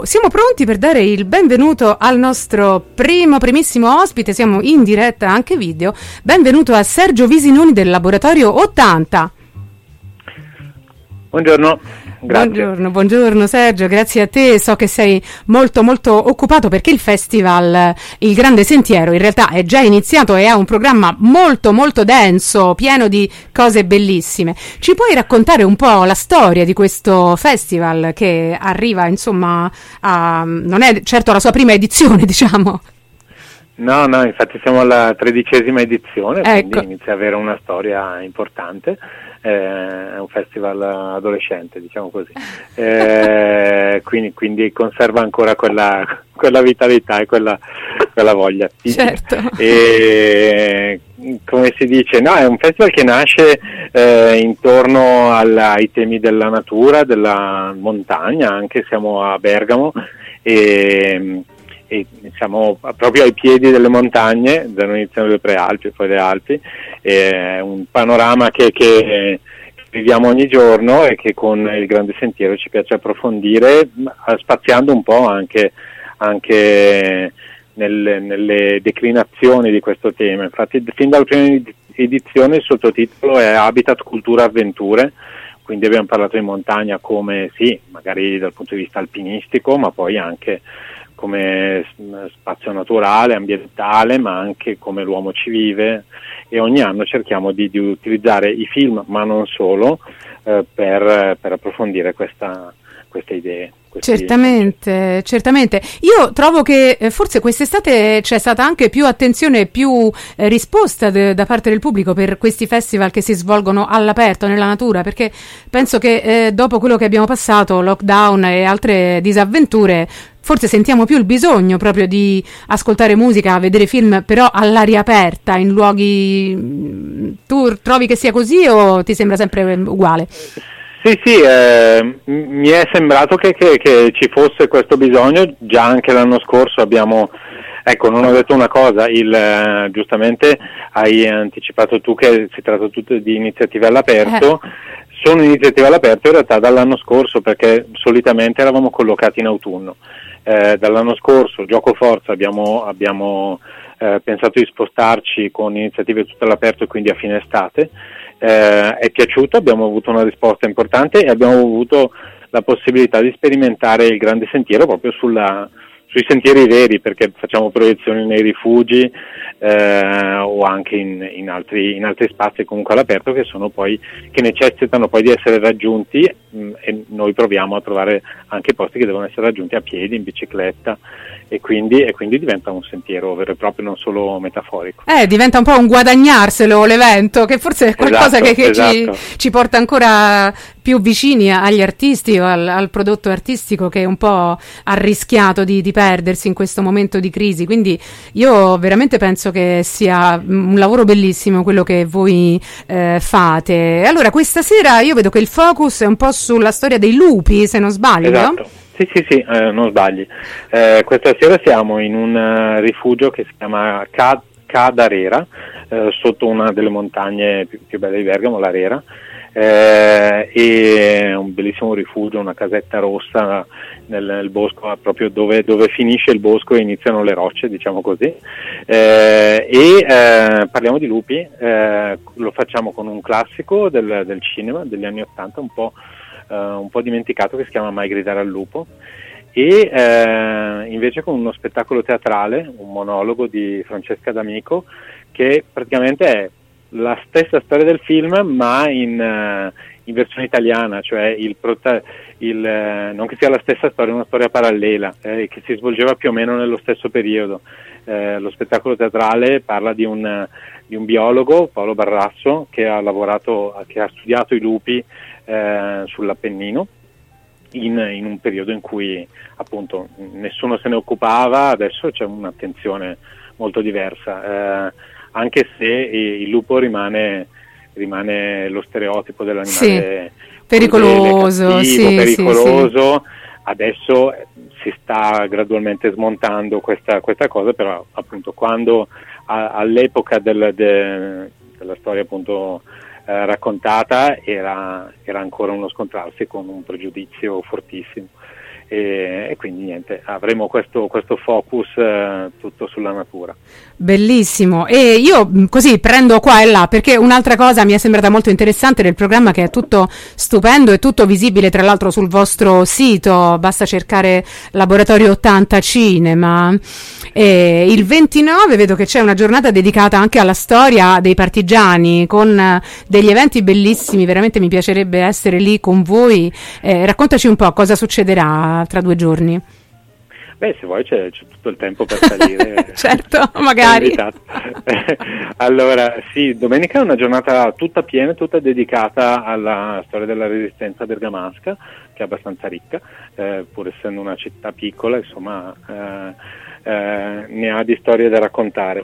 Siamo pronti per dare il benvenuto al nostro primissimo ospite, siamo in diretta anche video. Benvenuto a Sergio Visinoni del Laboratorio 80. Buongiorno, grazie. Buongiorno Sergio, grazie a te. So che sei molto occupato perché il festival Il Grande Sentiero in realtà è già iniziato e ha un programma molto denso, pieno di cose bellissime. Ci puoi raccontare un po' la storia di questo festival che arriva, insomma, non è certo la sua prima edizione, diciamo. No, infatti siamo alla 13ª edizione, ecco. Quindi inizia ad avere una storia importante. È un festival adolescente, diciamo così, quindi conserva ancora quella vitalità e quella voglia. Certo. E come si dice, no, è un festival che nasce intorno ai temi della natura, della montagna. Anche siamo a Bergamo e siamo proprio ai piedi delle montagne, dall'inizio delle Prealpi e poi le Alpi. È un panorama che viviamo ogni giorno e che con il Grande Sentiero ci piace approfondire, spaziando un po' anche nelle declinazioni di questo tema. Infatti fin dalla prima edizione il sottotitolo è Habitat, Cultura, Avventure, quindi abbiamo parlato di montagna come, sì, magari dal punto di vista alpinistico, ma poi anche come spazio naturale, ambientale, ma anche come l'uomo ci vive, e ogni anno cerchiamo di utilizzare i film, ma non solo, per approfondire queste idee. Certamente. Io trovo che forse quest'estate c'è stata anche più attenzione, più risposta da parte del pubblico per questi festival che si svolgono all'aperto, nella natura, perché penso che dopo quello che abbiamo passato, lockdown e altre disavventure, forse sentiamo più il bisogno proprio di ascoltare musica, vedere film, però all'aria aperta, in luoghi. Tu trovi che sia così o ti sembra sempre uguale? Sì, mi è sembrato che ci fosse questo bisogno. Già anche l'anno scorso abbiamo, non ho detto una cosa, giustamente hai anticipato tu che si tratta tutto di iniziative all'aperto. Sono iniziative all'aperto in realtà dall'anno scorso, perché solitamente eravamo collocati in autunno. Dall'anno scorso, Gioco Forza, abbiamo pensato di spostarci con iniziative tutto all'aperto e quindi a fine estate. È piaciuto, abbiamo avuto una risposta importante e abbiamo avuto la possibilità di sperimentare il Grande Sentiero proprio sui sentieri veri, perché facciamo proiezioni nei rifugi o anche in altri spazi comunque all'aperto che necessitano poi di essere raggiunti, e noi proviamo a trovare anche posti che devono essere raggiunti a piedi, in bicicletta, e quindi diventa un sentiero vero e proprio, non solo metaforico. Diventa un po' un guadagnarselo l'evento, che forse è qualcosa esatto. Ci porta ancora più vicini agli artisti o al prodotto artistico, che un po' ha rischiato di perdersi in questo momento di crisi. Quindi io veramente penso che sia un lavoro bellissimo quello che voi fate. Allora, questa sera io vedo che il focus è un po' sulla storia dei lupi, se non sbaglio. Esatto. Sì, non sbagli. Questa sera siamo in un rifugio che si chiama Cadarera, sotto una delle montagne più belle di Bergamo, la Rera. È un bellissimo rifugio, una casetta rossa nel bosco, proprio dove finisce il bosco e iniziano le rocce, diciamo così. Parliamo di lupi. Lo facciamo con un classico del cinema degli anni '80, un po' dimenticato, che si chiama Mai gridare al lupo, e invece con uno spettacolo teatrale, un monologo di Francesca D'Amico, che praticamente è la stessa storia del film, ma in versione italiana, cioè non che sia la stessa storia, una storia parallela, che si svolgeva più o meno nello stesso periodo. Lo spettacolo teatrale parla di un biologo, Paolo Barrasso, che ha studiato i lupi sull'Appennino in un periodo in cui appunto nessuno se ne occupava. Adesso c'è un'attenzione molto diversa, anche se il lupo rimane lo stereotipo dell'animale pericoloso, pericoloso. Adesso si sta gradualmente smontando questa cosa, però appunto quando all'epoca della storia appunto raccontata era ancora uno scontrarsi con un pregiudizio fortissimo. e quindi niente, avremo questo focus tutto sulla natura. Bellissimo. E io così prendo qua e là, perché un'altra cosa mi è sembrata molto interessante del programma, che è tutto stupendo e tutto visibile tra l'altro sul vostro sito, basta cercare Laboratorio 80 Cinema. E il 29 vedo che c'è una giornata dedicata anche alla storia dei partigiani, con degli eventi bellissimi, veramente mi piacerebbe essere lì con voi. Raccontaci un po' cosa succederà tra 2 giorni. Beh, se vuoi c'è tutto il tempo per salire. Certo, magari. Allora, sì, domenica è una giornata tutta piena, tutta dedicata alla storia della resistenza bergamasca, che è abbastanza ricca, pur essendo una città piccola, insomma, ne ha di storie da raccontare.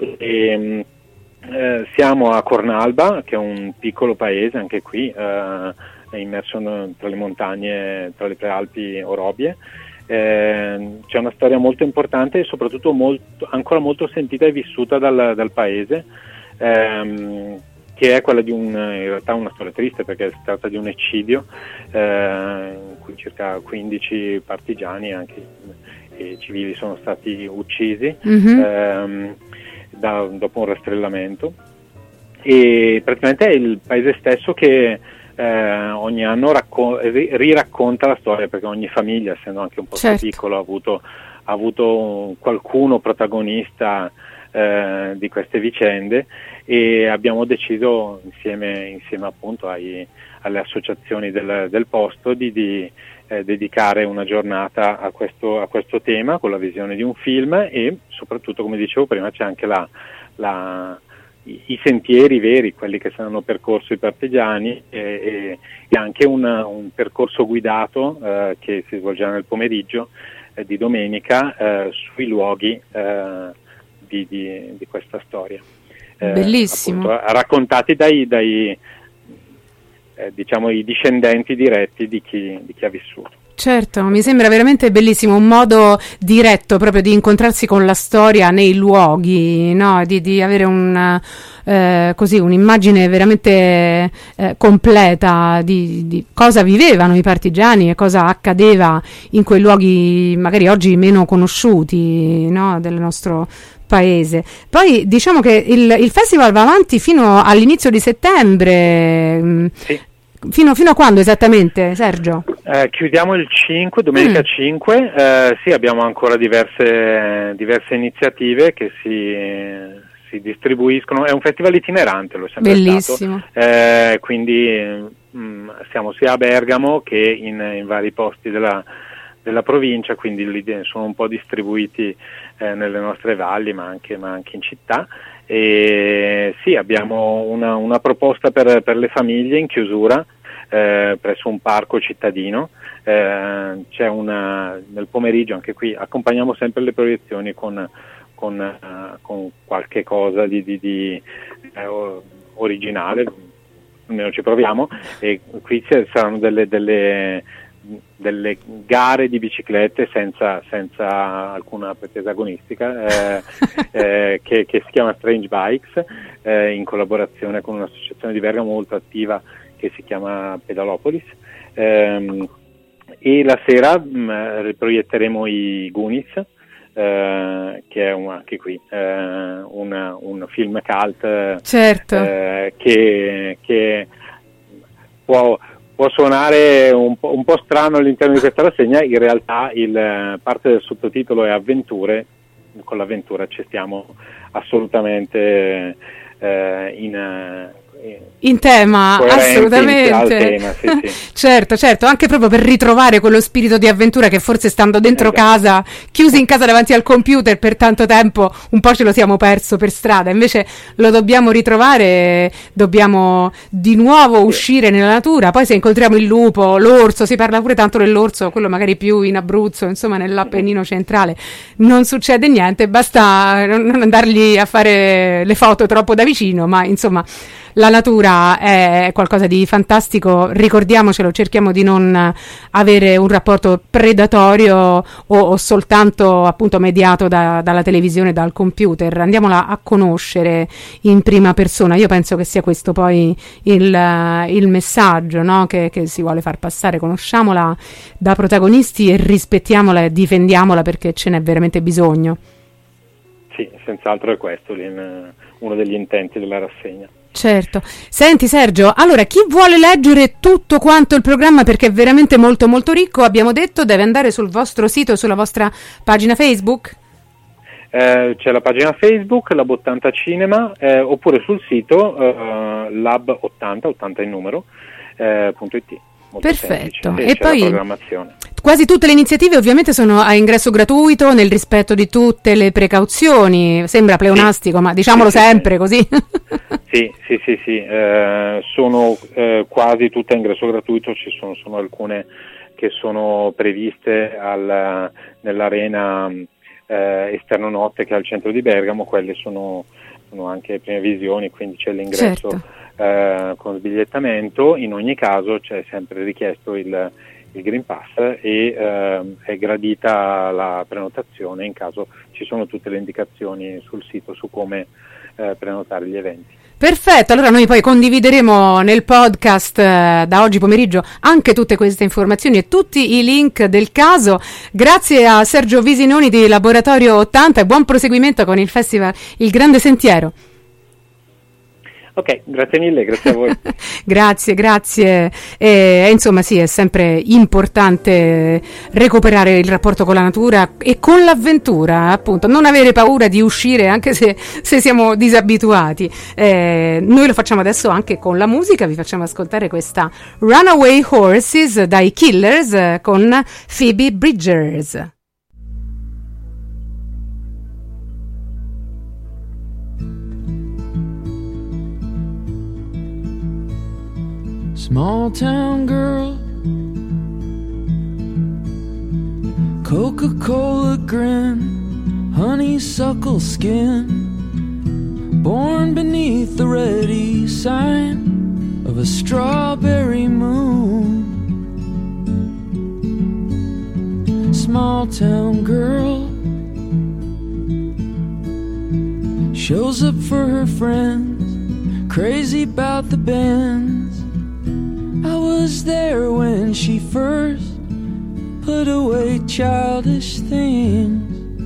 Siamo a Cornalba, che è un piccolo paese, anche qui, è immerso tra le montagne, tra le prealpi Orobie. C'è una storia molto importante e soprattutto ancora molto sentita e vissuta dal paese, che è quella in realtà una storia triste, perché si tratta di un eccidio in cui circa 15 partigiani anche e civili sono stati uccisi dopo un rastrellamento, e praticamente è il paese stesso che ogni anno riracconta la storia, perché ogni famiglia, essendo anche un po' piccolo, ha avuto qualcuno protagonista di queste vicende, e abbiamo deciso insieme appunto alle associazioni del posto di dedicare una giornata a questo tema, con la visione di un film, e soprattutto, come dicevo prima, c'è anche i sentieri veri, quelli che saranno percorso i partigiani, e anche un percorso guidato che si svolgerà nel pomeriggio di domenica sui luoghi di questa storia. Bellissimo. Appunto, raccontati dai diciamo i discendenti diretti di chi ha vissuto. Certo, mi sembra veramente bellissimo, un modo diretto proprio di incontrarsi con la storia nei luoghi, no? Di avere un'immagine veramente completa di cosa vivevano i partigiani e cosa accadeva in quei luoghi magari oggi meno conosciuti, no? Del nostro paese. Poi diciamo che il festival va avanti fino all'inizio di settembre. Sì. Fino a quando esattamente, Sergio? Chiudiamo il 5, domenica 5, sì, abbiamo ancora diverse iniziative che si distribuiscono, è un festival itinerante, lo è sempre bellissimo. Stato, quindi siamo sia a Bergamo che in vari posti della provincia, quindi sono un po' distribuiti nelle nostre valli, ma anche in città. E sì, abbiamo una proposta per le famiglie in chiusura presso un parco cittadino. C'è nel pomeriggio, anche qui accompagniamo sempre le proiezioni con qualche cosa di originale, almeno ci proviamo, e qui saranno delle gare di biciclette senza alcuna pretesa agonistica, che si chiama Strange Bikes, in collaborazione con un'associazione di Bergamo molto attiva che si chiama Pedalopolis, e la sera riproietteremo i Goonies, che è anche qui un film cult, certo. che può suonare un po' strano all'interno di questa rassegna. In realtà parte del sottotitolo è Avventure, con l'avventura ci stiamo assolutamente in tema, assolutamente al tema, sì. certo, anche proprio per ritrovare quello spirito di avventura che forse stando dentro casa, chiusi in casa davanti al computer per tanto tempo, un po' ce lo siamo perso per strada. Invece lo dobbiamo ritrovare, dobbiamo di nuovo uscire nella natura. Poi se incontriamo il lupo, l'orso, si parla pure tanto dell'orso, quello magari più in Abruzzo, insomma nell'Appennino centrale, non succede niente, basta non andargli a fare le foto troppo da vicino, ma insomma la natura è qualcosa di fantastico, ricordiamocelo, cerchiamo di non avere un rapporto predatorio o soltanto appunto mediato dalla televisione, dal computer, andiamola a conoscere in prima persona. Io penso che sia questo poi il messaggio, no? che si vuole far passare, conosciamola da protagonisti e rispettiamola e difendiamola perché ce n'è veramente bisogno. Sì, senz'altro è questo uno degli intenti della rassegna. Certo. Senti Sergio, allora chi vuole leggere tutto quanto il programma, perché è veramente molto molto ricco, abbiamo detto deve andare sul vostro sito, sulla vostra pagina Facebook? C'è la pagina Facebook, Lab 80 Cinema, oppure sul sito Lab 80 in numero, .it. Perfetto. E poi la programmazione. Quasi tutte le iniziative ovviamente sono a ingresso gratuito, nel rispetto di tutte le precauzioni. Sembra pleonastico, ma diciamolo sempre così. Sì. Sono quasi tutte a ingresso gratuito, ci sono alcune che sono previste nell'arena esterno notte che è al centro di Bergamo, quelle sono anche prime visioni, quindi c'è l'ingresso. Certo. Con sbigliettamento. In ogni caso c'è sempre richiesto il Green Pass e è gradita la prenotazione in caso ci sono tutte le indicazioni sul sito su come prenotare gli eventi. Perfetto, allora noi poi condivideremo nel podcast da oggi pomeriggio anche tutte queste informazioni e tutti i link del caso. Grazie a Sergio Visinoni di Laboratorio 80 e buon proseguimento con il festival Il Grande Sentiero. Ok, grazie mille, grazie a voi. Grazie. Insomma sì, è sempre importante recuperare il rapporto con la natura e con l'avventura, appunto, non avere paura di uscire anche se siamo disabituati. Noi lo facciamo adesso anche con la musica, vi facciamo ascoltare questa Runaway Horses dai Killers con Phoebe Bridgers. Small town girl, Coca-Cola grin, honeysuckle skin, born beneath the ready sign of a strawberry moon. Small town girl shows up for her friends, crazy about the bands. I was there when she first put away childish things.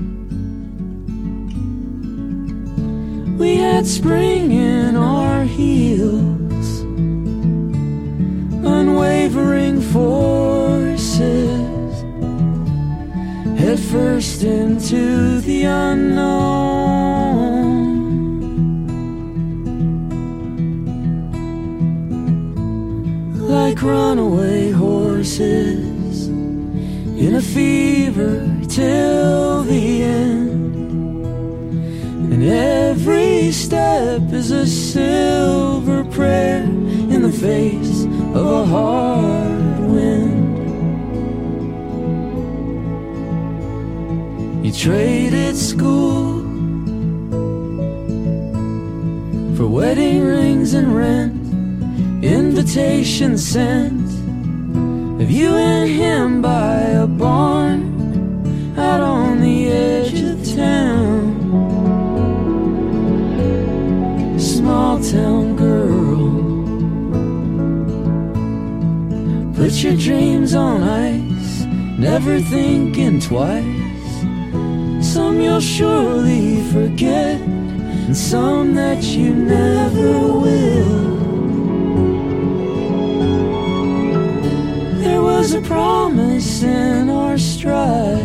We had spring in our heels, unwavering forces, head first into the unknown. Like runaway horses in a fever till the end, and every step is a silver prayer in the face of a hard wind. You traded school for wedding rings and rent, invitation sent of you and him by a barn out on the edge of town. Small town girl, put your dreams on ice, never thinking twice. Some you'll surely forget, and some that you never will. There was a promise in our stride,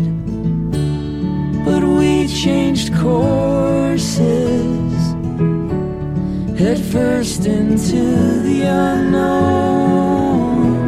but we changed courses, head first into the unknown.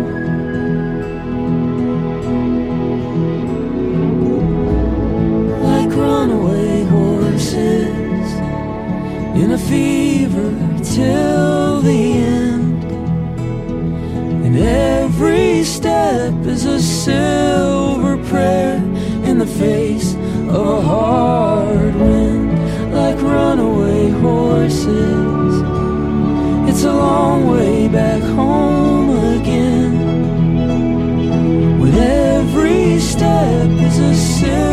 Like runaway horses in a fever till the end, and every step is a silver prayer in the face of a hard wind. Like runaway horses a long way back home again. With every step is a silver